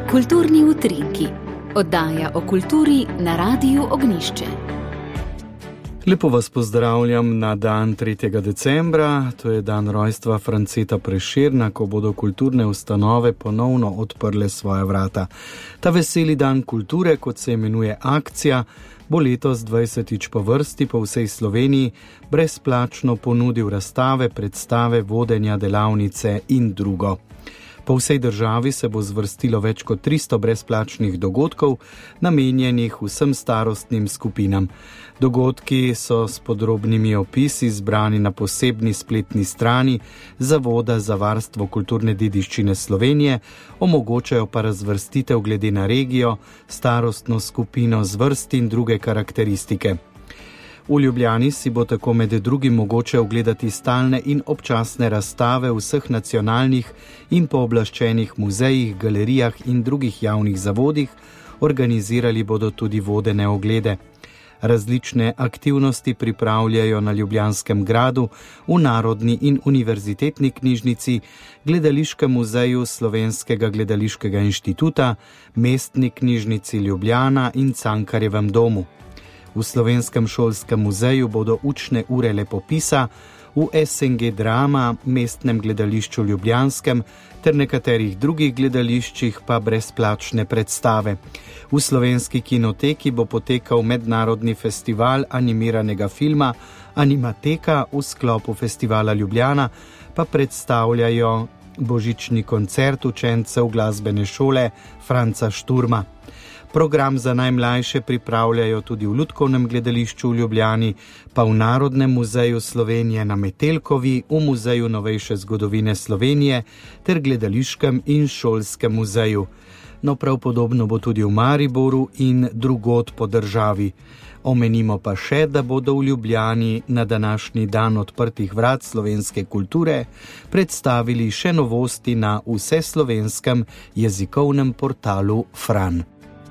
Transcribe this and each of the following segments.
Kulturni utrinki, oddaja o kulturi na Radiu Ognjišče. Lepo vas pozdravljam na dan 3. decembra, to je dan rojstva Franceta Prešerna, ko bodo kulturne ustanove ponovno odprle svoja vrata. Ta veseli dan kulture, kot se imenuje akcija, bo letos 20. po vrsti po vsej Sloveniji brezplačno ponudil razstave, predstave, vodenja, delavnice in drugo. Po vsej državi se bo zvrstilo več kot 300 brezplačnih dogodkov, namenjenih vsem starostnim skupinam. Dogodki so s podrobnimi opisi zbrani na posebni spletni strani Zavoda za varstvo kulturne dediščine Slovenije, omogočajo pa razvrstitev glede na regijo, starostno skupino, zvrst in druge karakteristike. V Ljubljani si bo tako med drugim mogoče ogledati stalne in občasne razstave v vseh nacionalnih in pooblaščenih muzejih, galerijah in drugih javnih zavodih, organizirali bodo tudi vodene oglede. Različne aktivnosti pripravljajo na Ljubljanskem gradu, v Narodni in univerzitetni knjižnici, Gledališkem muzeju Slovenskega gledališkega inštituta, Mestni knjižnici Ljubljana in Cankarjevem domu. V Slovenskem šolskem muzeju bodo učne ure lepopisa, v SNG Drama, Mestnem gledališču Ljubljanskem ter nekaterih drugih gledališčih pa brezplačne predstave. V Slovenski kinoteki bo potekal mednarodni festival animiranega filma Animateka, v sklopu festivala Ljubljana pa predstavljajo božični koncert učencev glasbene šole Franca Šturma. Program za najmlajše pripravljajo tudi v Lutkovnem gledališču v Ljubljani, pa v Narodnem muzeju Slovenije na Metelkovi, v Muzeju novejše zgodovine Slovenije ter Gledališkem in šolskem muzeju. No, prav podobno bo tudi v Mariboru in drugod po državi. Omenimo pa še, da bodo v Ljubljani na današnji dan odprtih vrat slovenske kulture predstavili še novosti na vseslovenskem jezikovnem portalu Fran.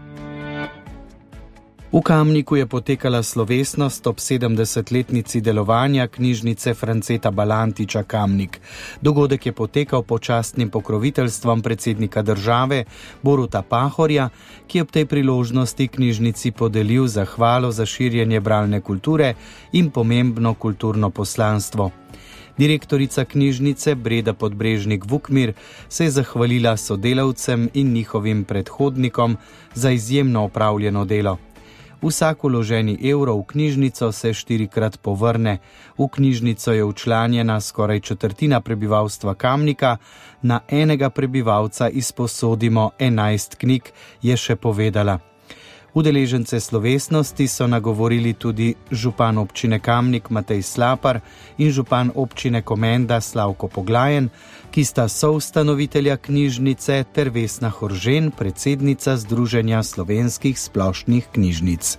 V Kamniku je potekala slovesnost ob 70-letnici delovanja knjižnice Franceta Balantiča Kamnik. Dogodek je potekal pod častnim pokroviteljstvom predsednika države Boruta Pahorja, ki je ob tej priložnosti knjižnici podelil zahvalo za širjenje bralne kulture in pomembno kulturno poslanstvo. Direktorica knjižnice Breda Podbrežnik-Vukmir se je zahvalila sodelavcem in njihovim predhodnikom za izjemno opravljeno delo. Vsak vloženi evro v knjižnico se 4-krat povrne. V knjižnico je včlanjena skoraj četrtina prebivalstva Kamnika, na enega prebivalca izposodimo 11 knjig, je še povedala. Udeležence slovesnosti so nagovorili tudi župan občine Kamnik Matej Slapar in župan občine Komenda Slavko Poglajen, ki sta soustanovitelja knjižnice, ter Vesna Horžen, predsednica Združenja slovenskih splošnih knjižnic.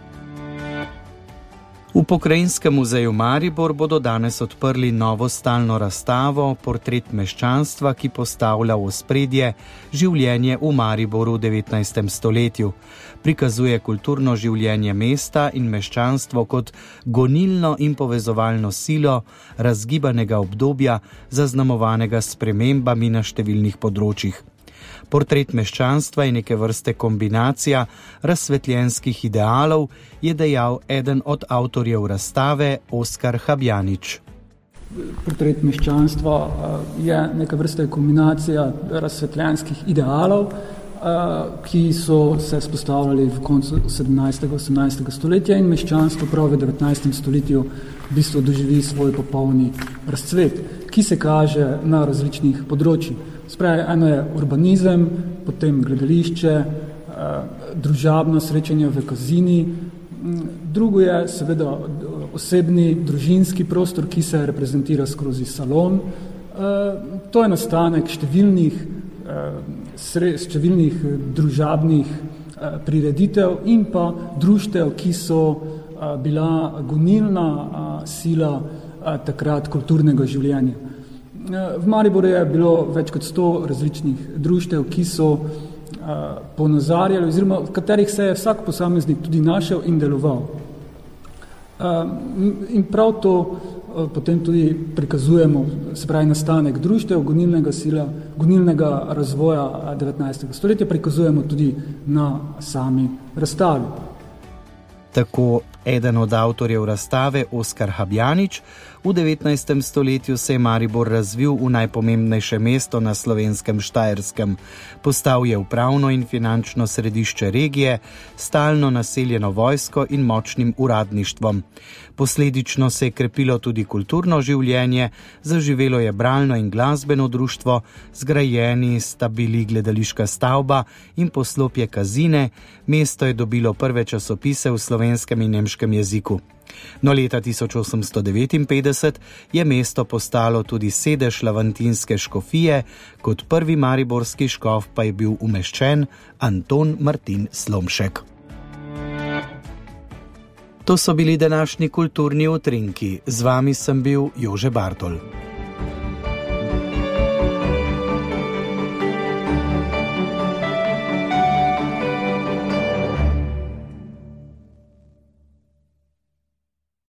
V Pokrajinskem muzeju Maribor bodo danes odprli novo stalno razstavo Portret meščanstva, ki postavlja v ospredje življenje v Mariboru v 19. stoletju. Prikazuje kulturno življenje mesta in meščanstvo kot gonilno in povezovalno silo razgibanega obdobja, zaznamovanega s spremembami na številnih področjih. Portret meščanstva je neke vrste kombinacija razsvetljenskih idealov, je dejal eden od avtorjev razstave Oskar Habjanič. Portret meščanstva je neke vrste kombinacija razsvetljenskih idealov, ki so se spostavljali v koncu 17. 18. stoletja in meščanstvo prav v 19. stoletju v bistvu doživi svoj popolni razcvet, ki se kaže na različnih področjih. Spravi, eno je urbanizem, potem gledališče, družabno srečanje v kazini, drugo je seveda osebni, družinski prostor, ki se reprezentira skozi salon. To je nastanek številnih družabnih prireditev in pa društev, ki so bila gonilna sila takrat kulturnega življenja. V Mariboru je bilo več kot 100 različnih društev, ki so ponazarjali oziroma v katerih se je vsak posameznik tudi našel in deloval. In prav to potem tudi prikazujemo, se pravi, nastanek društev, gonilnega razvoja 19. stoletja, prikazujemo tudi na sami razstavi. Tako eden od avtorjev razstave, Oskar Habjanič, v 19. stoletju se je Maribor razvil v najpomembnejše mesto na slovenskem Štajerskem. Postal je upravno in finančno središče regije, stalno naseljeno vojsko in močnim uradništvom. Posledično se je krepilo tudi kulturno življenje, zaživelo je bralno in glasbeno društvo, zgrajeni sta bili gledališka stavba in poslopje Kazine, mesto je dobilo prve časopise v slovenskem in nemškem jeziku. No, leta 1859 je mesto postalo tudi sedež lavantinske škofije, kot prvi mariborski škof pa je bil umeščen Anton Martin Slomšek. To so bili današnji kulturni utrinki. Z vami sem bil Jože Bartol.